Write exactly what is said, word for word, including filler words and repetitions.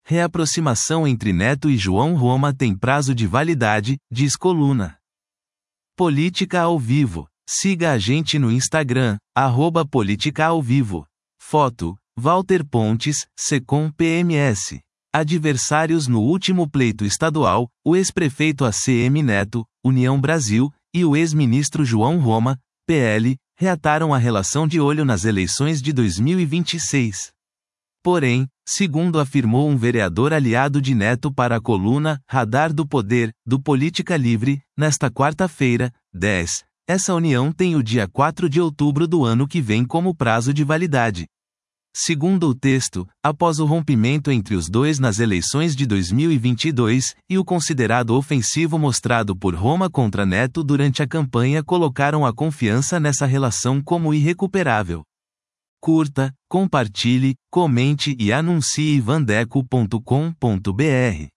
Reaproximação entre Neto e João Roma tem prazo de validade, diz coluna. Política ao vivo. Siga a gente no Instagram, arroba Política ao Vivo. Foto, Walter Pontes, Secom P M S. Adversários no último pleito estadual, o ex-prefeito A C M Neto, União Brasil, e o ex-ministro João Roma, P L, reataram a relação de olho nas eleições de dois mil e vinte e seis. Porém, segundo afirmou um vereador aliado de Neto para a coluna Radar do Poder, do Política Livre, nesta quarta-feira, dez, essa união tem o dia quatro de outubro do ano que vem como prazo de validade. Segundo o texto, após o rompimento entre os dois nas eleições de dois mil e vinte e dois, e o considerado ofensivo mostrado por Roma contra Neto durante a campanha colocaram a confiança nessa relação como irrecuperável. Curta, compartilhe, comente e anuncie vandeco ponto com ponto br.